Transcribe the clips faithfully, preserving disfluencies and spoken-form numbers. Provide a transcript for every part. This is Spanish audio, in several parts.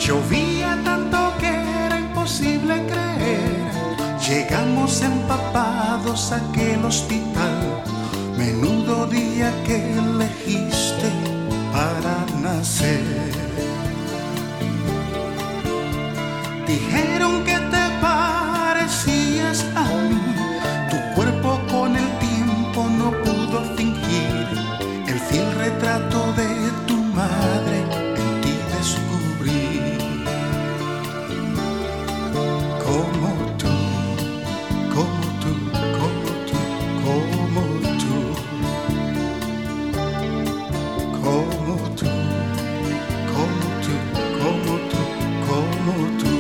Llovía tanto que era imposible creer. Llegamos empapados a aquel hospital. Menudo día que elegiste para nacer. Dijeron que te parecías a mí. Tu cuerpo con el tiempo no pudo fingir el fiel retrato de tu madre. En ti descubrí como tú, como tú, como tú, como tú, como tú, como tú, como tú, como tú.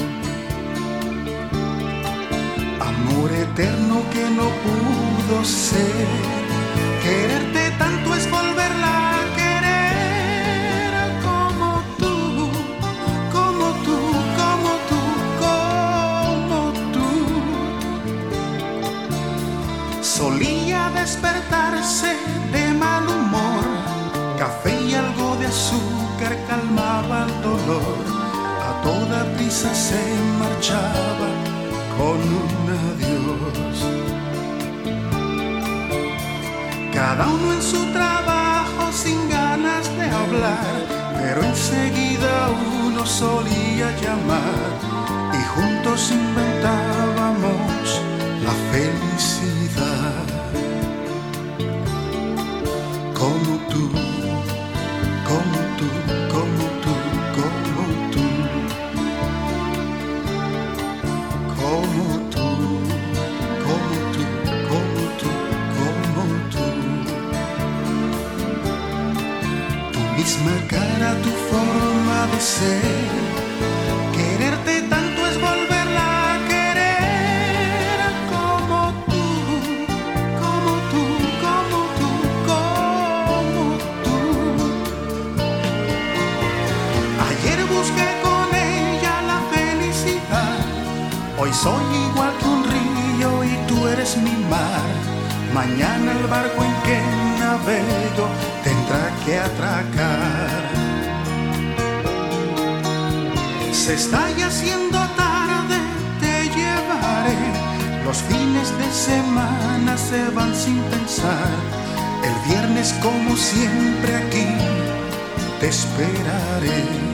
Amor eterno que no pudo ser. Quererte tanto es volverla a querer. Como tú, como tú, como tú, como tú. Solía despertarse de mal humor. Café y algo de azúcar calmaba el dolor. A toda prisa se marchaba con un adiós. Cada uno en su trabajo sin ganas de hablar, pero enseguida uno solía llamar y juntos inventábamos la felicidad. Como tú, como tú, como tú, como tú. Como tú, como tú, como tú, como tú. Tu misma cara, tu forma de ser. Quererte tanto es volverla a querer. Como tú, como tú, como tú, como tú. Ayer busqué con ella la felicidad. Hoy soy igual que un río y tú eres mi mar. Mañana el barco en que navego tendrá que atracar. Se está ya haciendo tarde, te llevaré. Los fines de semana se van sin pensar. El viernes como siempre aquí te esperaré.